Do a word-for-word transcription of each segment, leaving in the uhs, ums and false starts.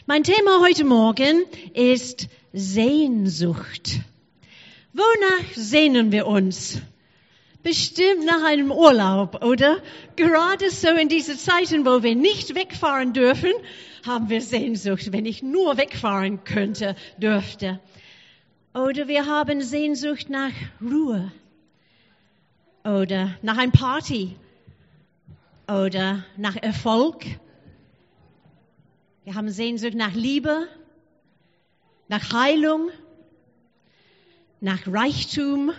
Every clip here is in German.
Mein Thema heute Morgen ist Sehnsucht. Wonach sehnen wir uns? Bestimmt nach einem Urlaub, oder? Gerade so in diesen Zeiten, wo wir nicht wegfahren dürfen, haben wir Sehnsucht, wenn ich nur wegfahren könnte, dürfte. Oder wir haben Sehnsucht nach Ruhe. Oder nach einer Party. Oder nach Erfolg. Wir haben Sehnsucht nach Liebe, nach Heilung, nach Reichtum.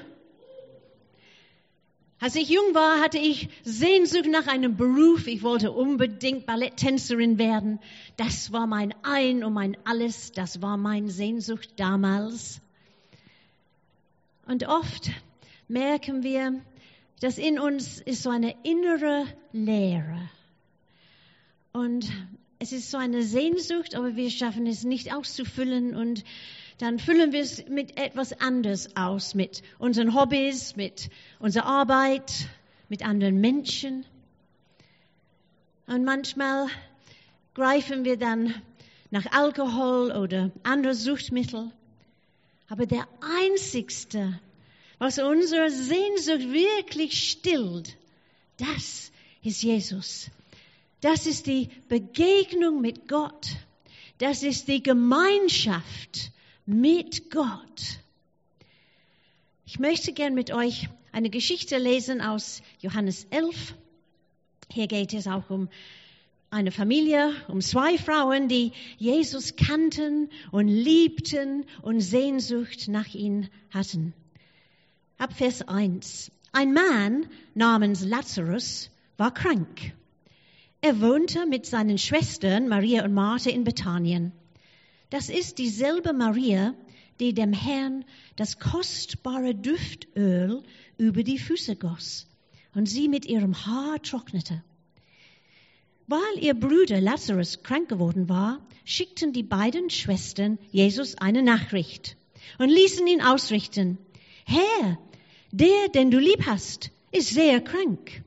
Als ich jung war, hatte ich Sehnsucht nach einem Beruf. Ich wollte unbedingt Balletttänzerin werden. Das war mein Ein und mein Alles. Das war meine Sehnsucht damals. Und oft merken wir, dass in uns ist so eine innere Leere. Und es ist so eine Sehnsucht, aber wir schaffen es nicht auszufüllen und dann füllen wir es mit etwas anderes aus, mit unseren Hobbys, mit unserer Arbeit, mit anderen Menschen. Und manchmal greifen wir dann nach Alkohol oder andere Suchtmittel. Aber der Einzigste, was unsere Sehnsucht wirklich stillt, das ist Jesus. Das ist die Begegnung mit Gott. Das ist die Gemeinschaft mit Gott. Ich möchte gern mit euch eine Geschichte lesen aus Johannes elf. Hier geht es auch um eine Familie, um zwei Frauen, die Jesus kannten und liebten und Sehnsucht nach ihm hatten. Ab Vers eins. Ein Mann namens Lazarus war krank. Er wohnte mit seinen Schwestern Maria und Martha in Bethanien. Das ist dieselbe Maria, die dem Herrn das kostbare Duftöl über die Füße goss und sie mit ihrem Haar trocknete. Weil ihr Bruder Lazarus krank geworden war, schickten die beiden Schwestern Jesus eine Nachricht und ließen ihn ausrichten: Herr, der, den du lieb hast, ist sehr krank.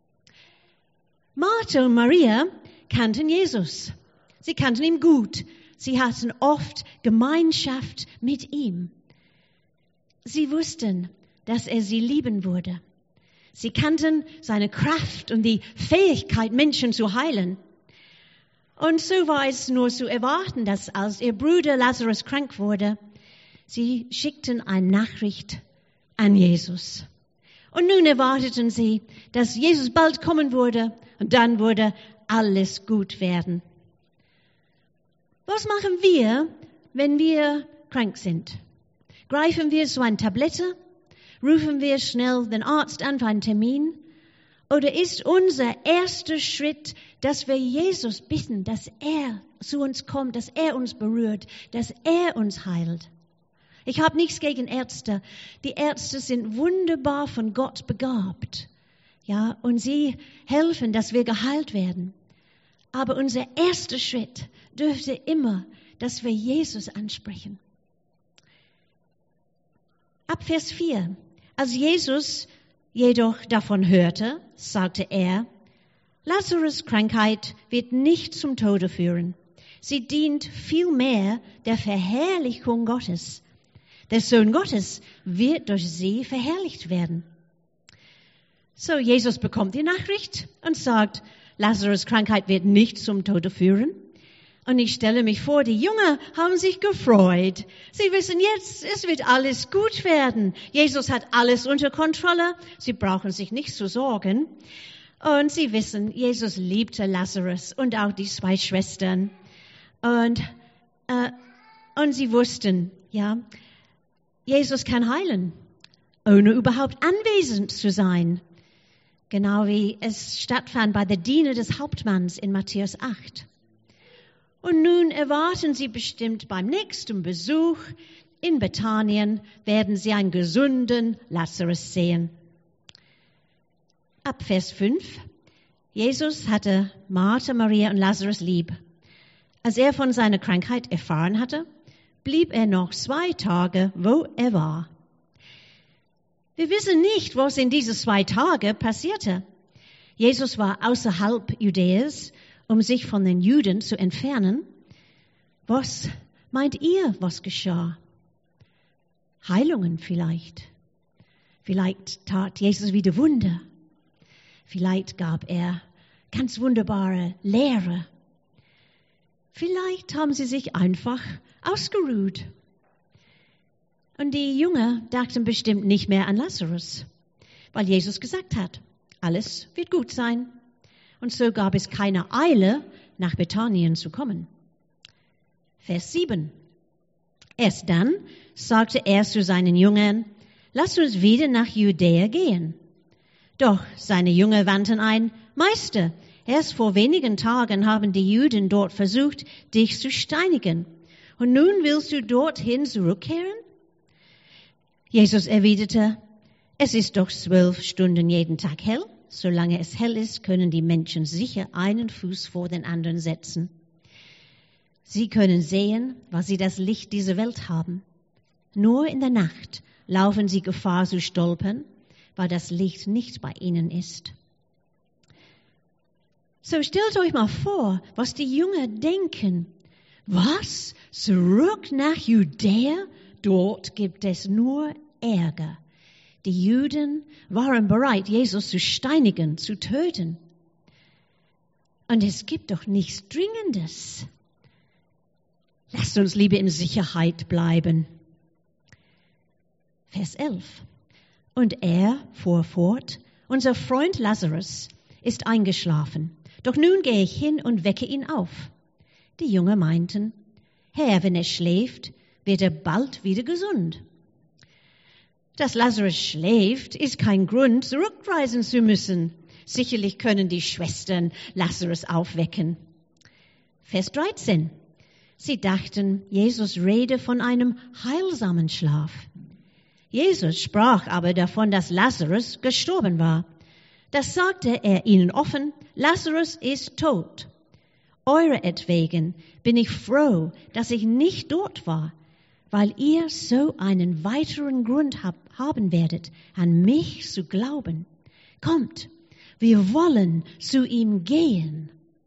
Martha und Maria kannten Jesus. Sie kannten ihn gut. Sie hatten oft Gemeinschaft mit ihm. Sie wussten, dass er sie lieben würde. Sie kannten seine Kraft und die Fähigkeit, Menschen zu heilen. Und so war es nur zu erwarten, dass als ihr Bruder Lazarus krank wurde, sie schickten eine Nachricht an Jesus. Und nun erwarteten sie, dass Jesus bald kommen würde und dann würde alles gut werden. Was machen wir, wenn wir krank sind? Greifen wir so eine Tablette? Rufen wir schnell den Arzt an für einen Termin? Oder ist unser erster Schritt, dass wir Jesus bitten, dass er zu uns kommt, dass er uns berührt, dass er uns heilt? Ich habe nichts gegen Ärzte. Die Ärzte sind wunderbar von Gott begabt. Ja, und sie helfen, dass wir geheilt werden. Aber unser erster Schritt dürfte immer, dass wir Jesus ansprechen. Ab Vers vier. Als Jesus jedoch davon hörte, sagte er: Lazarus' Krankheit wird nicht zum Tode führen. Sie dient vielmehr der Verherrlichung Gottes. Der Sohn Gottes wird durch sie verherrlicht werden. So, Jesus bekommt die Nachricht und sagt, Lazarus' Krankheit wird nicht zum Tode führen. Und ich stelle mich vor, die Jünger haben sich gefreut. Sie wissen jetzt, es wird alles gut werden. Jesus hat alles unter Kontrolle. Sie brauchen sich nicht zu sorgen. Und sie wissen, Jesus liebte Lazarus und auch die zwei Schwestern. Und, äh, und sie wussten, ja, Jesus kann heilen, ohne überhaupt anwesend zu sein. Genau wie es stattfand bei der Diener des Hauptmanns in Matthäus acht. Und nun erwarten sie bestimmt beim nächsten Besuch in Bethanien, werden sie einen gesunden Lazarus sehen. Ab Vers fünf. Jesus hatte Martha, Maria und Lazarus lieb. Als er von seiner Krankheit erfahren hatte, blieb er noch zwei Tage, wo er war. Wir wissen nicht, was in diesen zwei Tagen passierte. Jesus war außerhalb Judäas, um sich von den Juden zu entfernen. Was meint ihr, was geschah? Heilungen vielleicht. Vielleicht tat Jesus wieder Wunder. Vielleicht gab er ganz wunderbare Lehre. Vielleicht haben sie sich einfach ausgeruht. Und die Jünger dachten bestimmt nicht mehr an Lazarus, weil Jesus gesagt hat, alles wird gut sein. Und so gab es keine Eile, nach Bethanien zu kommen. Vers sieben. Erst dann sagte er zu seinen Jüngern, lasst uns wieder nach Judäa gehen. Doch seine Jünger wandten ein, Meister, erst vor wenigen Tagen haben die Juden dort versucht, dich zu steinigen. Und nun willst du dorthin zurückkehren? Jesus erwiderte, es ist doch zwölf Stunden jeden Tag hell. Solange es hell ist, können die Menschen sicher einen Fuß vor den anderen setzen. Sie können sehen, weil sie das Licht dieser Welt haben. Nur in der Nacht laufen sie Gefahr zu stolpern, weil das Licht nicht bei ihnen ist. So stellt euch mal vor, was die Jünger denken. Was? Zurück nach Judäa? Dort gibt es nur Ärger. Die Juden waren bereit, Jesus zu steinigen, zu töten. Und es gibt doch nichts Dringendes. Lasst uns lieber in Sicherheit bleiben. Vers elf. Und er fuhr fort, unser Freund Lazarus ist eingeschlafen. Doch nun gehe ich hin und wecke ihn auf. Die Jünger meinten, Herr, wenn er schläft, wird er bald wieder gesund. Dass Lazarus schläft, ist kein Grund, zurückreisen zu müssen. Sicherlich können die Schwestern Lazarus aufwecken. Vers dreizehn. Sie dachten, Jesus rede von einem heilsamen Schlaf. Jesus sprach aber davon, dass Lazarus gestorben war. Das sagte er ihnen offen, Lazarus ist tot. Euretwegen bin ich froh, dass ich nicht dort war, weil ihr so einen weiteren Grund hab, haben werdet, an mich zu glauben. Kommt, wir wollen zu ihm gehen.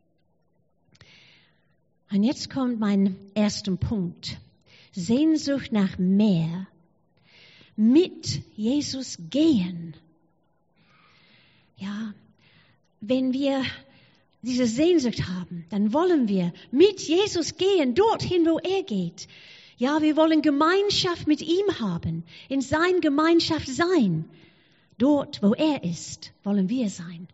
Und jetzt kommt mein erster Punkt. Sehnsucht nach mehr. Mit Jesus gehen. Ja, wenn wir diese Sehnsucht haben, dann wollen wir mit Jesus gehen, dorthin, wo er geht. Ja, wir wollen Gemeinschaft mit ihm haben, in seiner Gemeinschaft sein. Dort, wo er ist, wollen wir sein.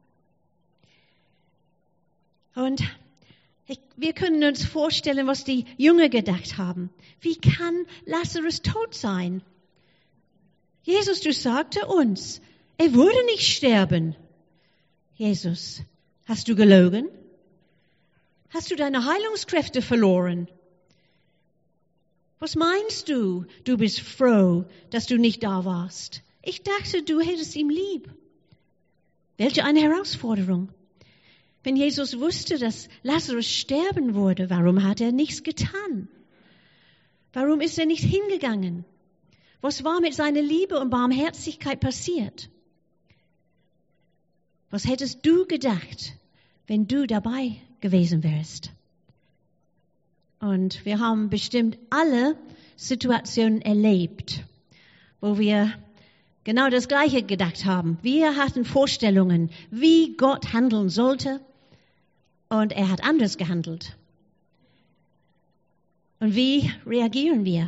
Und ich, wir können uns vorstellen, was die Jünger gedacht haben. Wie kann Lazarus tot sein? Jesus, du sagte uns, er würde nicht sterben. Jesus, hast du gelogen? Hast du deine Heilungskräfte verloren? Was meinst du? Du bist froh, dass du nicht da warst. Ich dachte, du hättest ihn lieb. Welche eine Herausforderung. Wenn Jesus wusste, dass Lazarus sterben würde, warum hat er nichts getan? Warum ist er nicht hingegangen? Was war mit seiner Liebe und Barmherzigkeit passiert? Was hättest du gedacht, wenn du dabei gewesen wärst? Und wir haben bestimmt alle Situationen erlebt, wo wir genau das Gleiche gedacht haben. Wir hatten Vorstellungen, wie Gott handeln sollte, und er hat anders gehandelt. Und wie reagieren wir?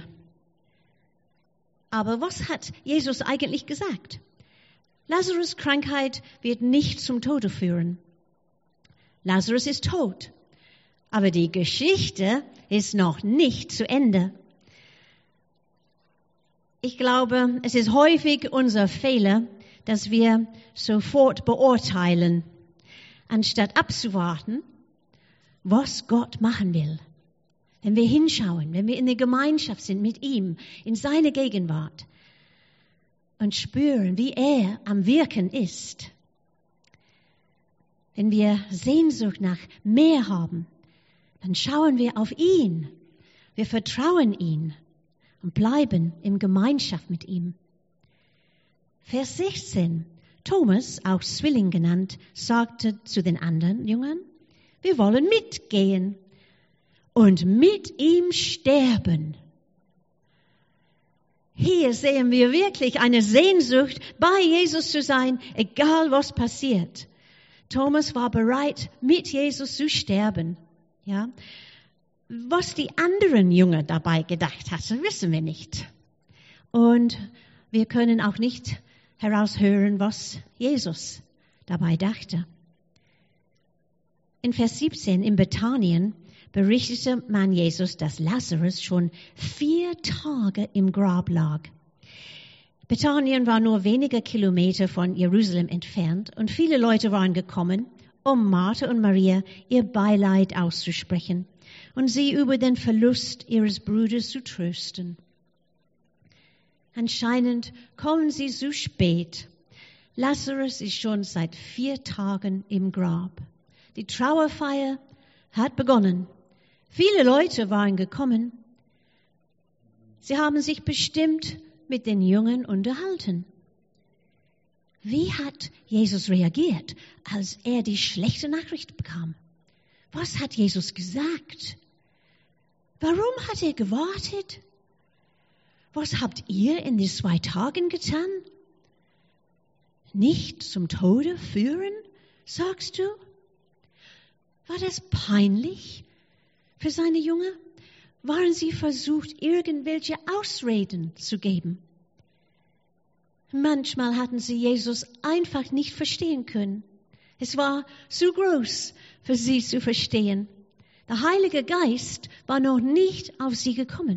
Aber was hat Jesus eigentlich gesagt? Lazarus' Krankheit wird nicht zum Tode führen. Lazarus ist tot. Aber die Geschichte ist noch nicht zu Ende. Ich glaube, es ist häufig unser Fehler, dass wir sofort beurteilen, anstatt abzuwarten, was Gott machen will. Wenn wir hinschauen, wenn wir in der Gemeinschaft sind mit ihm, in seiner Gegenwart und spüren, wie er am Wirken ist. Wenn wir Sehnsucht nach mehr haben, dann schauen wir auf ihn. Wir vertrauen ihn und bleiben in Gemeinschaft mit ihm. Vers sechzehn. Thomas, auch Zwilling genannt, sagte zu den anderen Jüngern, wir wollen mitgehen. und mit ihm sterben. Hier sehen wir wirklich eine Sehnsucht, bei Jesus zu sein, egal was passiert. Thomas war bereit, mit Jesus zu sterben. Ja? Was die anderen Jünger dabei gedacht hatten, wissen wir nicht. Und wir können auch nicht heraushören, was Jesus dabei dachte. In Vers siebzehn in Bethanien berichtete man Jesus, dass Lazarus schon vier Tage im Grab lag. Bethanien war nur wenige Kilometer von Jerusalem entfernt und viele Leute waren gekommen, um Martha und Maria ihr Beileid auszusprechen und sie über den Verlust ihres Bruders zu trösten. Anscheinend kommen sie zu spät. Lazarus ist schon seit vier Tagen im Grab. Die Trauerfeier hat begonnen. Viele Leute waren gekommen. Sie haben sich bestimmt mit den Jüngern unterhalten. Wie hat Jesus reagiert, als er die schlechte Nachricht bekam? Was hat Jesus gesagt? Warum hat er gewartet? Was habt ihr in den zwei Tagen getan? Nicht zum Tode führen, sagst du? War das peinlich für seine Jünger? Waren sie versucht, irgendwelche Ausreden zu geben? Manchmal hatten sie Jesus einfach nicht verstehen können. Es war zu groß für sie zu verstehen. Der Heilige Geist war noch nicht auf sie gekommen.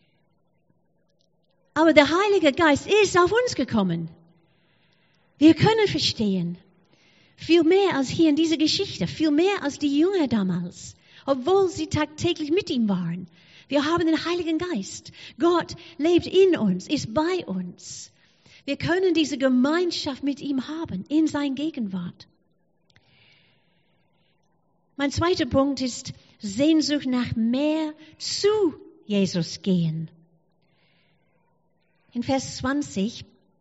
Aber der Heilige Geist ist auf uns gekommen. Wir können verstehen. Viel mehr als hier in dieser Geschichte, viel mehr als die Jünger damals, obwohl sie tagtäglich mit ihm waren. Wir haben den Heiligen Geist. Gott lebt in uns, ist bei uns. Wir können diese Gemeinschaft mit ihm haben, in seiner Gegenwart. Mein zweiter Punkt ist Sehnsucht nach mehr zu Jesus gehen. In Vers zwanzig,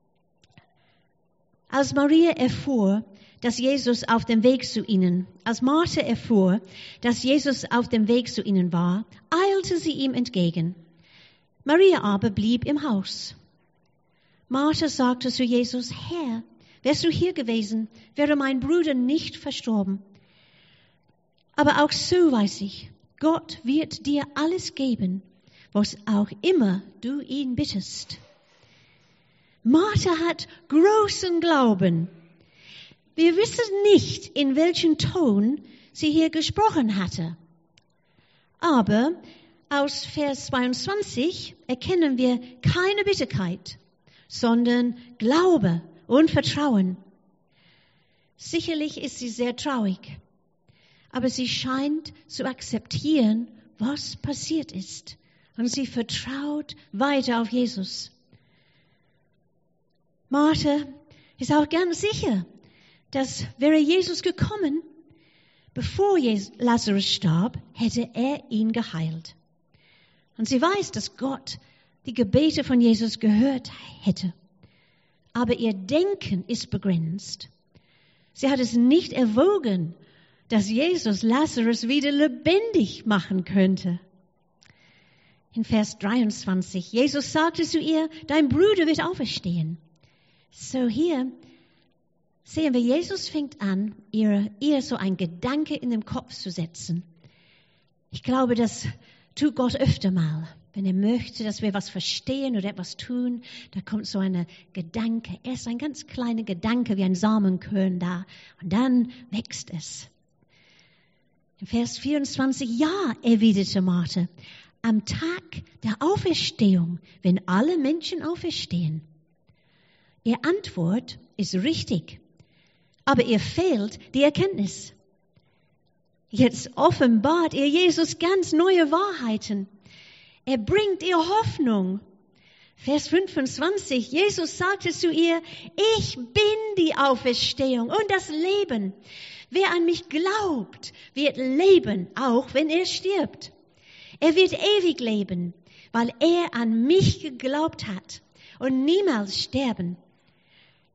als Maria erfuhr, dass Jesus auf dem Weg zu ihnen, als Martha erfuhr, dass Jesus auf dem Weg zu ihnen war, eilte sie ihm entgegen. Maria aber blieb im Haus. Martha sagte zu Jesus, Herr, wärst du hier gewesen, wäre mein Bruder nicht verstorben. Aber auch so weiß ich, Gott wird dir alles geben, was auch immer du ihn bittest. Martha hat großen Glauben. Wir wissen nicht, in welchem Ton sie hier gesprochen hatte. Aber aus Vers zweiundzwanzig erkennen wir keine Bitterkeit, sondern Glaube und Vertrauen. Sicherlich ist sie sehr traurig, aber sie scheint zu akzeptieren, was passiert ist. Und sie vertraut weiter auf Jesus. Martha ist auch ganz sicher, dass wäre Jesus gekommen, bevor Lazarus starb, hätte er ihn geheilt. Und sie weiß, dass Gott die Gebete von Jesus gehört hätte. Aber ihr Denken ist begrenzt. Sie hat es nicht erwogen, dass Jesus Lazarus wieder lebendig machen könnte. In Vers dreiundzwanzig, Jesus sagte zu ihr, dein Bruder wird auferstehen. So hier sehen wir, Jesus fängt an, ihr, ihr so ein Gedanke in den Kopf zu setzen. Ich glaube, das tut Gott öfter mal. Wenn er möchte, dass wir was verstehen oder etwas tun, da kommt so ein Gedanke. Erst ein ganz kleiner Gedanke, wie ein Samenkörn da. Und dann wächst es. In Vers vierundzwanzig, ja, erwiderte Martha, am Tag der Auferstehung, wenn alle Menschen auferstehen. Ihre Antwort ist richtig, aber ihr fehlt die Erkenntnis. Jetzt offenbart ihr Jesus ganz neue Wahrheiten. Er bringt ihr Hoffnung. Vers fünfundzwanzig, Jesus sagte zu ihr, ich bin die Auferstehung und das Leben. Wer an mich glaubt, wird leben, auch wenn er stirbt. Er wird ewig leben, weil er an mich geglaubt hat und niemals sterben.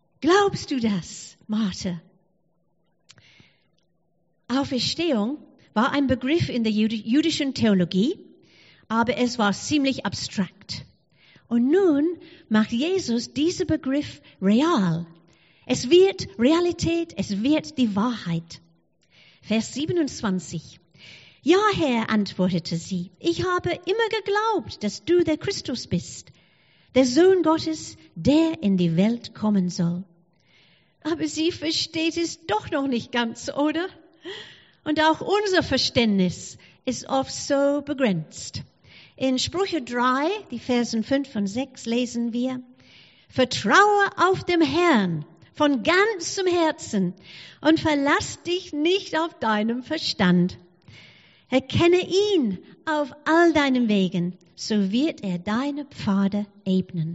Glaubst du das, Martha? Auferstehung war ein Begriff in der jüdischen Theologie, aber es war ziemlich abstrakt. Und nun macht Jesus diesen Begriff real. Es wird Realität, es wird die Wahrheit. Vers siebenundzwanzig. Ja, Herr, antwortete sie, ich habe immer geglaubt, dass du der Christus bist, der Sohn Gottes, der in die Welt kommen soll. Aber sie versteht es doch noch nicht ganz, oder? Und auch unser Verständnis ist oft so begrenzt. In Sprüche drei, die Versen fünf und sechs lesen wir, vertraue auf dem Herrn von ganzem Herzen und verlass dich nicht auf deinem Verstand. Erkenne ihn auf all deinen Wegen, so wird er deine Pfade ebnen.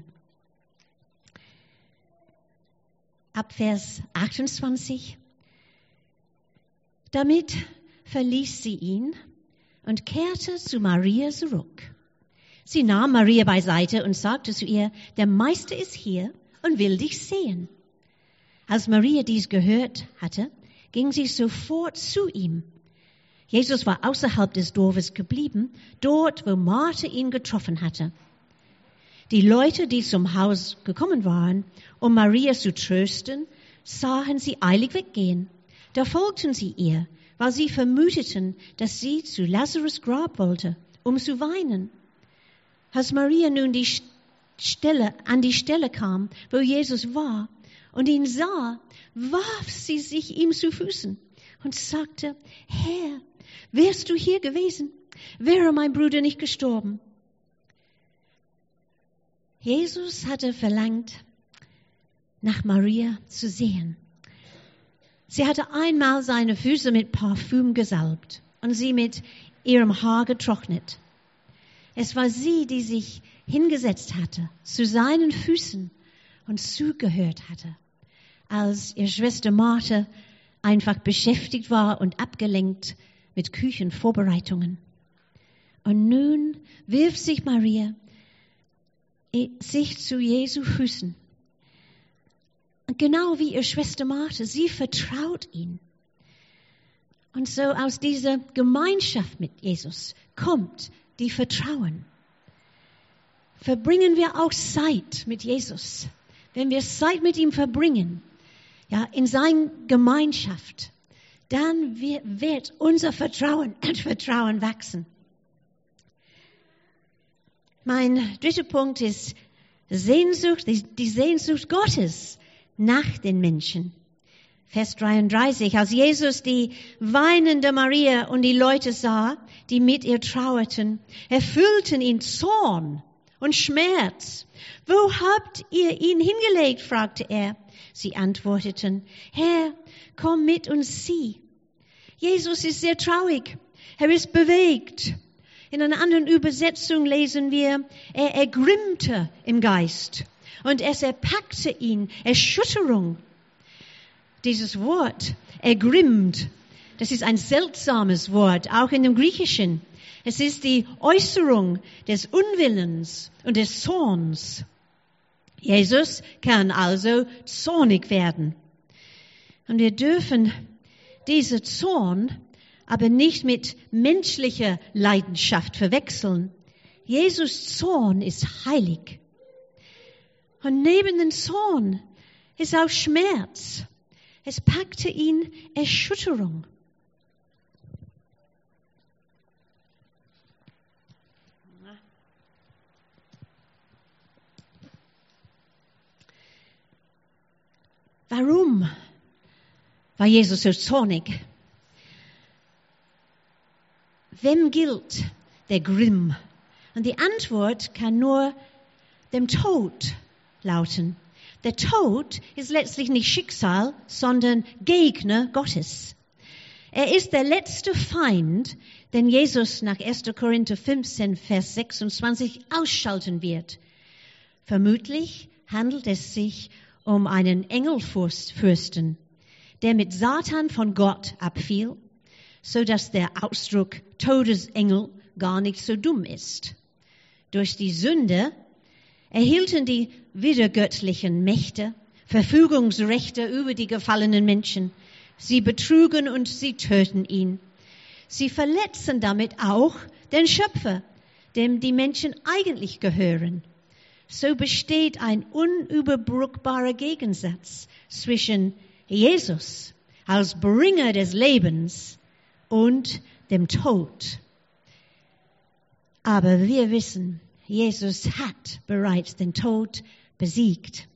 Ab Vers achtundzwanzig. Damit verließ sie ihn und kehrte zu Maria zurück. Sie nahm Maria beiseite und sagte zu ihr, der Meister ist hier und will dich sehen. Als Maria dies gehört hatte, ging sie sofort zu ihm. Jesus war außerhalb des Dorfes geblieben, dort, wo Martha ihn getroffen hatte. Die Leute, die zum Haus gekommen waren, um Maria zu trösten, sahen sie eilig weggehen. Da folgten sie ihr, weil sie vermuteten, dass sie zu Lazarus' Grab wollte, um zu weinen. Als Maria nun die Stelle, an die Stelle kam, wo Jesus war, und ihn sah, warf sie sich ihm zu Füßen und sagte, Herr, wärst du hier gewesen, wäre mein Bruder nicht gestorben. Jesus hatte verlangt, nach Maria zu sehen. Sie hatte einmal seine Füße mit Parfüm gesalbt und sie mit ihrem Haar getrocknet. Es war sie, die sich hingesetzt hatte, zu seinen Füßen und zugehört hatte, als ihre Schwester Martha einfach beschäftigt war und abgelenkt mit Küchenvorbereitungen. Und nun wirft sich Maria sich zu Jesu Füßen. Und genau wie ihre Schwester Martha, sie vertraut ihn. Und so aus dieser Gemeinschaft mit Jesus kommt die Vertrauen. Verbringen wir auch Zeit mit Jesus. Wenn wir Zeit mit ihm verbringen, ja, in seiner Gemeinschaft, dann wird unser Vertrauen und Vertrauen wachsen. Mein dritter Punkt ist Sehnsucht, die Sehnsucht Gottes nach den Menschen. Vers dreiunddreißig, als Jesus die weinende Maria und die Leute sah, die mit ihr trauerten, erfüllten ihn Zorn und Schmerz. Wo habt ihr ihn hingelegt? Fragte er. Sie antworteten, Herr, komm mit und sieh. Jesus ist sehr traurig. Er ist bewegt. In einer anderen Übersetzung lesen wir, er ergrimmte im Geist und es erpackte ihn Erschütterung. Dieses Wort, ergrimmt, das ist ein seltsames Wort, auch in dem Griechischen. Es ist die Äußerung des Unwillens und des Zorns. Jesus kann also zornig werden. Und wir dürfen diese Zorn aber nicht mit menschlicher Leidenschaft verwechseln. Jesus' Zorn ist heilig. Und neben dem Zorn ist auch Schmerz. Es packte ihn Erschütterung. Warum war Jesus so zornig? Wem gilt der Grimm? Und die Antwort kann nur dem Tod lauten. Der Tod ist letztlich nicht Schicksal, sondern Gegner Gottes. Er ist der letzte Feind, den Jesus nach erster Korinther fünfzehn, Vers sechsundzwanzig ausschalten wird. Vermutlich handelt es sich um einen Engelfürsten, der mit Satan von Gott abfiel, so dass der Ausdruck Todesengel gar nicht so dumm ist. Durch die Sünde erhielten die widergöttlichen Mächte Verfügungsrechte über die gefallenen Menschen. Sie betrugen und sie töten ihn. Sie verletzen damit auch den Schöpfer, dem die Menschen eigentlich gehören. So besteht ein unüberbrückbarer Gegensatz zwischen Jesus als Bringer des Lebens und dem Tod. Aber wir wissen, Jesus hat bereits den Tod besiegt.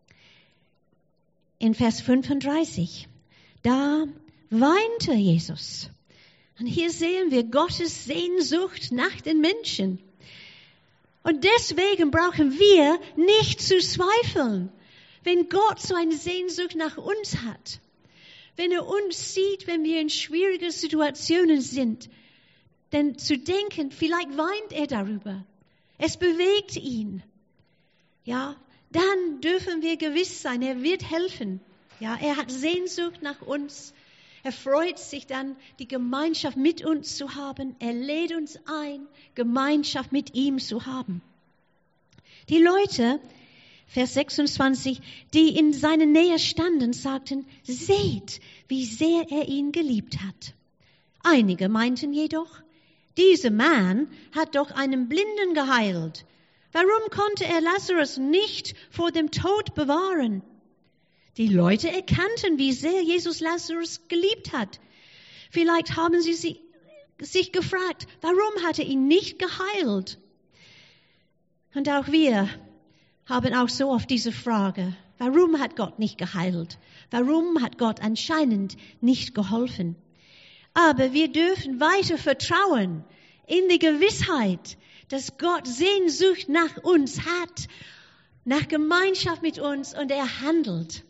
In Vers fünfunddreißig, da weinte Jesus. Und hier sehen wir Gottes Sehnsucht nach den Menschen. Und deswegen brauchen wir nicht zu zweifeln, wenn Gott so eine Sehnsucht nach uns hat. Wenn er uns sieht, wenn wir in schwierigen Situationen sind, denn zu denken, vielleicht weint er darüber. Es bewegt ihn. Ja, dann dürfen wir gewiss sein, er wird helfen. Ja, er hat Sehnsucht nach uns. Er freut sich dann, die Gemeinschaft mit uns zu haben. Er lädt uns ein, Gemeinschaft mit ihm zu haben. Die Leute, Vers sechsundzwanzig, die in seiner Nähe standen, sagten, seht, wie sehr er ihn geliebt hat. Einige meinten jedoch, dieser Mann hat doch einen Blinden geheilt. Warum konnte er Lazarus nicht vor dem Tod bewahren? Die Leute erkannten, wie sehr Jesus Lazarus geliebt hat. Vielleicht haben sie sich gefragt, warum hat er ihn nicht geheilt? Und auch wir haben auch so oft diese Frage, warum hat Gott nicht geheilt? Warum hat Gott anscheinend nicht geholfen? Aber wir dürfen weiter vertrauen in die Gewissheit, dass Gott Sehnsucht nach uns hat, nach Gemeinschaft mit uns und er handelt.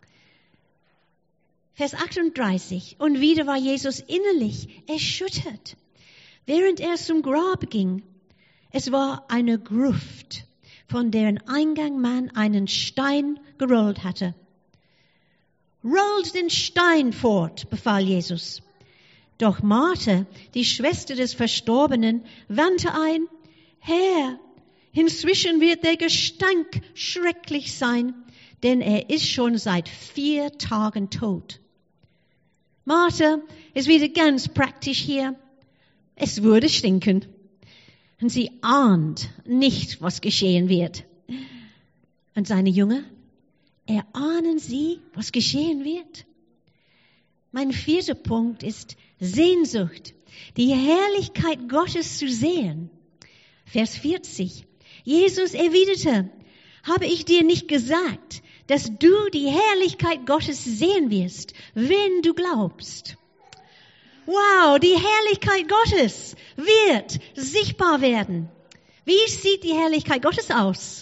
Vers achtunddreißig. Und wieder war Jesus innerlich erschüttert, während er zum Grab ging. Es war eine Gruft, von deren Eingang man einen Stein gerollt hatte. Rollt den Stein fort, befahl Jesus. Doch Martha, die Schwester des Verstorbenen, wandte ein, Herr, inzwischen wird der Gestank schrecklich sein, denn er ist schon seit vier Tagen tot. Martha ist wieder ganz praktisch hier. Es würde stinken. Und sie ahnt nicht, was geschehen wird. Und seine Jünger, erahnen sie, was geschehen wird? Mein vierter Punkt ist Sehnsucht, die Herrlichkeit Gottes zu sehen. Vers vierzig. Jesus erwiderte, habe ich dir nicht gesagt, dass du die Herrlichkeit Gottes sehen wirst, wenn du glaubst? Wow, die Herrlichkeit Gottes wird sichtbar werden. Wie sieht die Herrlichkeit Gottes aus?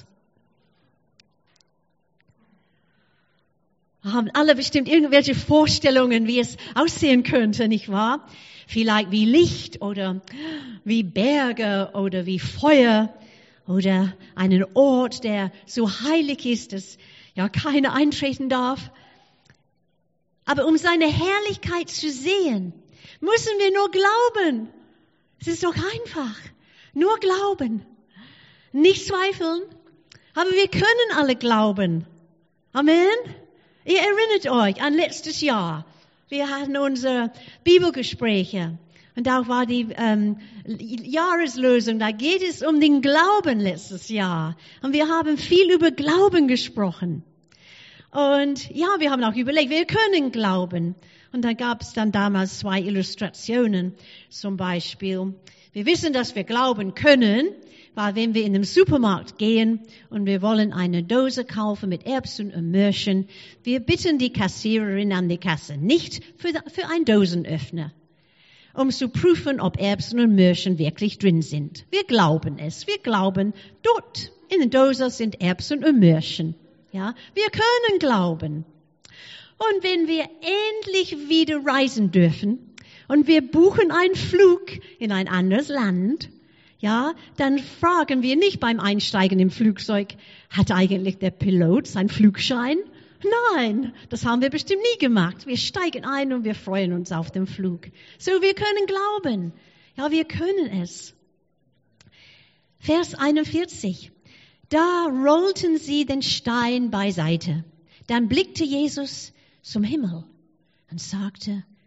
Wir haben alle bestimmt irgendwelche Vorstellungen, wie es aussehen könnte, nicht wahr? Vielleicht wie Licht oder wie Berge oder wie Feuer oder einen Ort, der so heilig ist, dass ja keiner eintreten darf. Aber um seine Herrlichkeit zu sehen, müssen wir nur glauben. Es ist doch einfach. Nur glauben. Nicht zweifeln. Aber wir können alle glauben. Amen. Ihr erinnert euch an letztes Jahr. Wir hatten unsere Bibelgespräche. Und da war die ähm, Jahreslösung. Da geht es um den Glauben letztes Jahr. Und wir haben viel über Glauben gesprochen. Und ja, wir haben auch überlegt, wir können glauben. Und da gab es dann damals zwei Illustrationen. Zum Beispiel, wir wissen, dass wir glauben können, weil wenn wir in den Supermarkt gehen und wir wollen eine Dose kaufen mit Erbsen und Möhrchen, wir bitten die Kassiererin an die Kasse, nicht für, für einen Dosenöffner, um zu prüfen, ob Erbsen und Möhrchen wirklich drin sind. Wir glauben es. Wir glauben, dort in der Dose sind Erbsen und Möhrchen. Ja, wir können glauben. Und wenn wir endlich wieder reisen dürfen und wir buchen einen Flug in ein anderes Land, ja, dann fragen wir nicht beim Einsteigen im Flugzeug, hat eigentlich der Pilot seinen Flugschein? Nein, das haben wir bestimmt nie gemacht. Wir steigen ein und wir freuen uns auf den Flug. So, wir können glauben. Ja, wir können es. Vers einundvierzig. Da rollten sie den Stein beiseite. Dann blickte Jesus zum Himmel und sagte,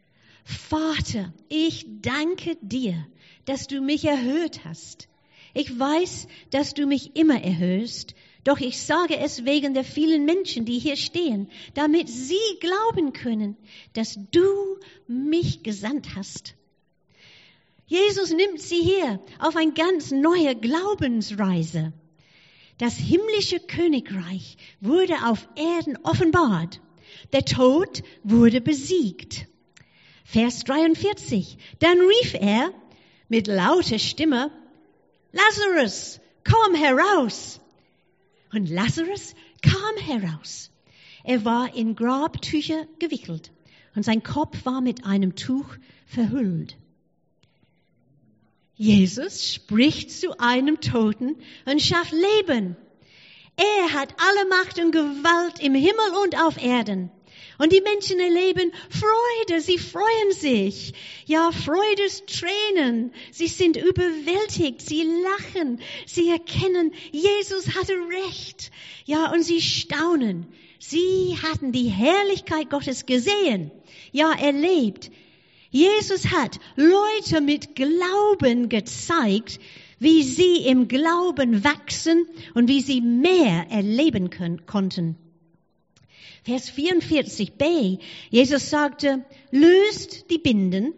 Vater, ich danke dir, dass du mich erhört hast. Ich weiß, dass du mich immer erhörst, doch ich sage es wegen der vielen Menschen, die hier stehen, damit sie glauben können, dass du mich gesandt hast. Jesus nimmt sie hier auf eine ganz neue Glaubensreise. Das himmlische Königreich wurde auf Erden offenbart. Der Tod wurde besiegt. Vers dreiundvierzig. Dann rief er mit lauter Stimme, Lazarus, komm heraus. Und Lazarus kam heraus. Er war in Grabtücher gewickelt und sein Kopf war mit einem Tuch verhüllt. Jesus spricht zu einem Toten und schafft Leben. Er hat alle Macht und Gewalt im Himmel und auf Erden. Und die Menschen erleben Freude, sie freuen sich. Ja, Freudestränen. Sie sind überwältigt, sie lachen, sie erkennen, Jesus hatte recht. Ja, und sie staunen. Sie hatten die Herrlichkeit Gottes gesehen, ja, erlebt. Jesus hat Leute mit Glauben gezeigt, wie sie im Glauben wachsen und wie sie mehr erleben können, konnten. Vers vierundvierzig b. Jesus sagte, löst die Binden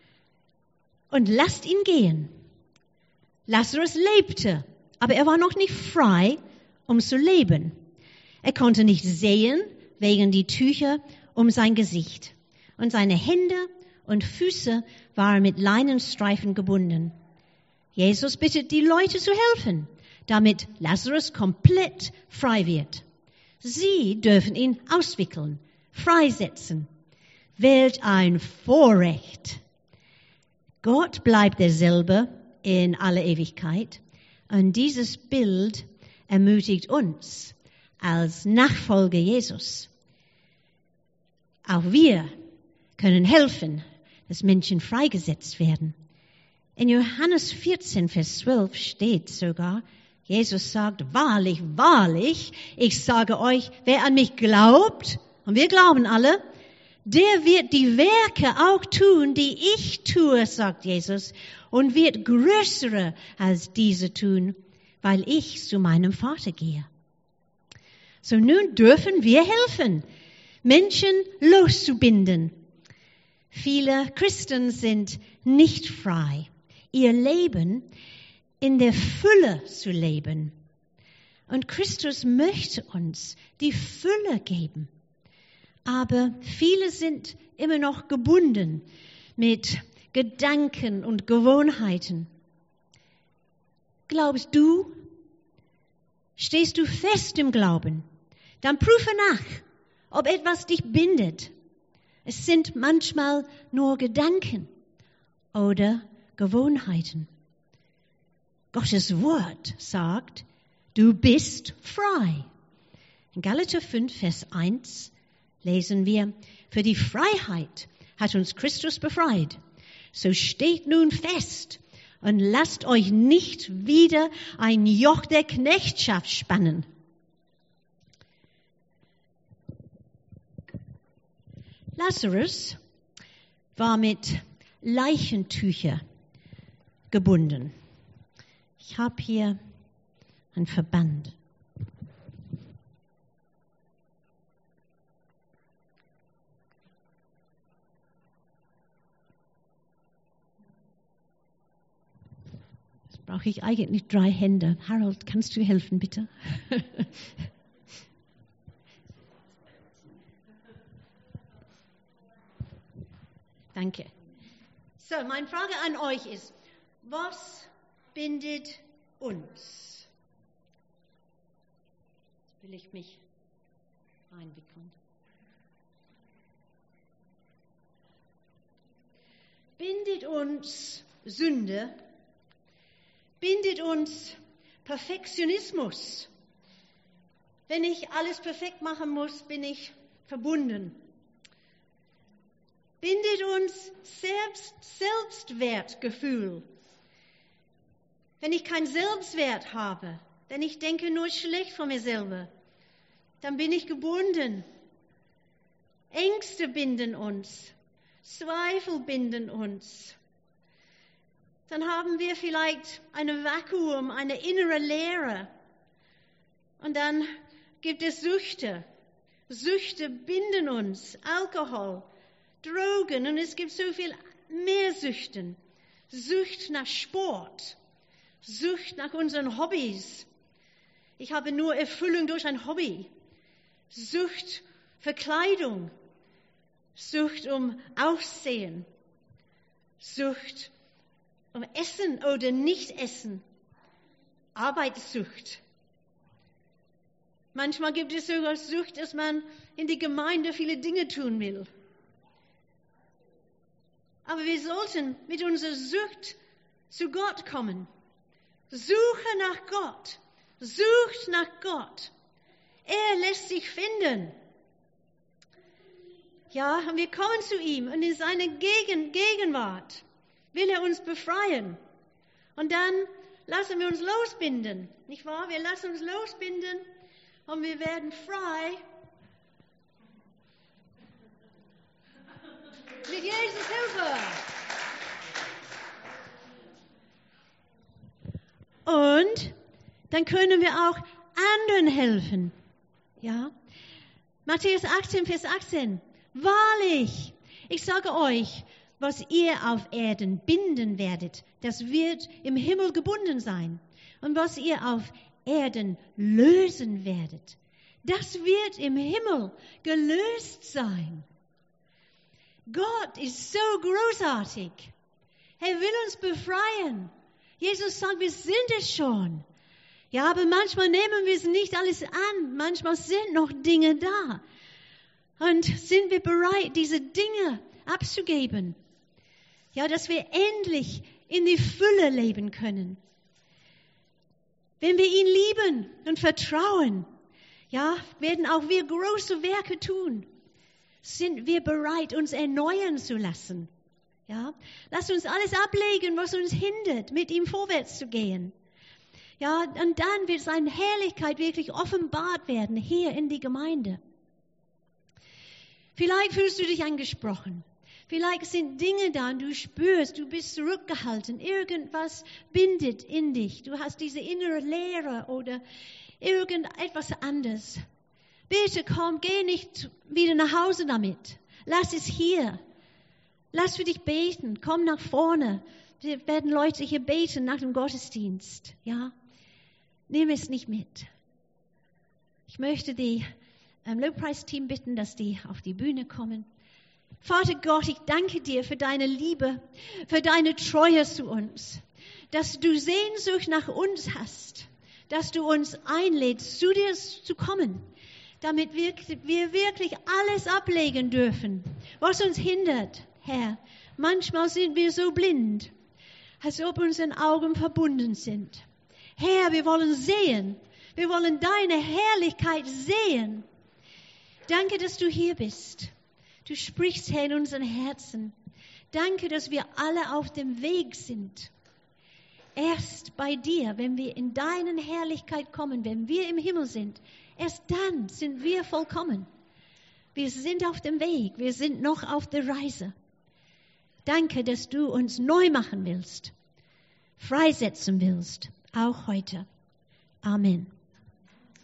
und lasst ihn gehen. Lazarus lebte, aber er war noch nicht frei, um zu leben. Er konnte nicht sehen, wegen die Tücher um sein Gesicht. Und seine Hände und Füße waren mit Leinenstreifen gebunden. Jesus bittet die Leute zu helfen, damit Lazarus komplett frei wird. Sie dürfen ihn auswickeln, freisetzen. Welch ein Vorrecht. Gott bleibt derselbe in aller Ewigkeit. Und dieses Bild ermutigt uns als Nachfolger Jesus. Auch wir können helfen, dass Menschen freigesetzt werden. In Johannes vierzehn, Vers zwölf steht sogar, Jesus sagt, wahrlich, wahrlich, ich sage euch, wer an mich glaubt, und wir glauben alle, der wird die Werke auch tun, die ich tue, sagt Jesus, und wird größere als diese tun, weil ich zu meinem Vater gehe. So nun dürfen wir helfen, Menschen loszubinden. Viele Christen sind nicht frei, ihr Leben in der Fülle zu leben. Und Christus möchte uns die Fülle geben. Aber viele sind immer noch gebunden mit Gedanken und Gewohnheiten. Glaubst du? Stehst du fest im Glauben? Dann prüfe nach, ob etwas dich bindet. Es sind manchmal nur Gedanken oder Gewohnheiten. Gottes Wort sagt, du bist frei. In Galater fünf, Vers eins lesen wir, für die Freiheit hat uns Christus befreit. So steht nun fest und lasst euch nicht wieder ein Joch der Knechtschaft spannen. Lazarus war mit Leichentücher gebunden. Ich habe hier einen Verband. Jetzt brauche ich eigentlich drei Hände. Harold, kannst du helfen, bitte? Danke. So, meine Frage an euch ist, was bindet uns? Jetzt will ich mich einwickeln. Bindet uns Sünde? Bindet uns Perfektionismus? Wenn ich alles perfekt machen muss, bin ich verbunden. Bindet uns Selbst, Selbstwertgefühl? Wenn ich keinen Selbstwert habe, denn ich denke nur schlecht von mir selber, dann bin ich gebunden. Ängste binden uns. Zweifel binden uns. Dann haben wir vielleicht ein Vakuum, eine innere Leere. Und dann gibt es Süchte. Süchte binden uns, Alkohol, Drogen und es gibt so viel mehr Süchten. Sucht nach Sport, Sucht nach unseren Hobbys. Ich habe nur Erfüllung durch ein Hobby. Sucht für Kleidung, Sucht um Aussehen, Sucht um Essen oder Nicht-Essen, Arbeitssucht. Manchmal gibt es sogar Sucht, dass man in die Gemeinde viele Dinge tun will. Aber wir sollten mit unserer Sucht zu Gott kommen. Suche nach Gott. Sucht nach Gott. Er lässt sich finden. Ja, und wir kommen zu ihm und in seiner Gegen- Gegenwart will er uns befreien. Und dann lassen wir uns losbinden. Nicht wahr? Wir lassen uns losbinden und wir werden frei. Mit Jesus Hilfe. Und dann können wir auch anderen helfen. Ja? Matthäus achtzehn, Vers achtzehn. Wahrlich, ich sage euch, was ihr auf Erden binden werdet, das wird im Himmel gebunden sein. Und was ihr auf Erden lösen werdet, das wird im Himmel gelöst sein. Gott ist so großartig. Er will uns befreien. Jesus sagt, wir sind es schon. Ja, aber manchmal nehmen wir es nicht alles an. Manchmal sind noch Dinge da. Und sind wir bereit, diese Dinge abzugeben? Ja, dass wir endlich in die Fülle leben können. Wenn wir ihn lieben und vertrauen, ja, werden auch wir große Werke tun. Sind wir bereit, uns erneuern zu lassen? Ja, lass uns alles ablegen, was uns hindert, mit ihm vorwärts zu gehen. Ja, und dann wird seine Herrlichkeit wirklich offenbart werden, hier in die Gemeinde. Vielleicht fühlst du dich angesprochen. Vielleicht sind Dinge da und du spürst, du bist zurückgehalten. Irgendwas bindet in dich. Du hast diese innere Leere oder irgendetwas anderes. Bitte komm, geh nicht wieder nach Hause damit. Lass es hier. Lass für dich beten. Komm nach vorne. Wir werden Leute hier beten nach dem Gottesdienst. Ja? Nimm es nicht mit. Ich möchte die ähm, Lobpreisteam bitten, dass die auf die Bühne kommen. Vater Gott, ich danke dir für deine Liebe, für deine Treue zu uns, dass du Sehnsucht nach uns hast, dass du uns einlädst, zu dir zu kommen, damit wir, wir wirklich alles ablegen dürfen, was uns hindert, Herr. Manchmal sind wir so blind, als ob unsere Augen verbunden sind. Herr, wir wollen sehen, wir wollen deine Herrlichkeit sehen. Danke, dass du hier bist. Du sprichst, Herr, in unseren Herzen. Danke, dass wir alle auf dem Weg sind. Erst bei dir, wenn wir in deine Herrlichkeit kommen, wenn wir im Himmel sind, erst dann sind wir vollkommen. Wir sind auf dem Weg, wir sind noch auf der Reise. Danke, dass du uns neu machen willst, freisetzen willst, auch heute. Amen.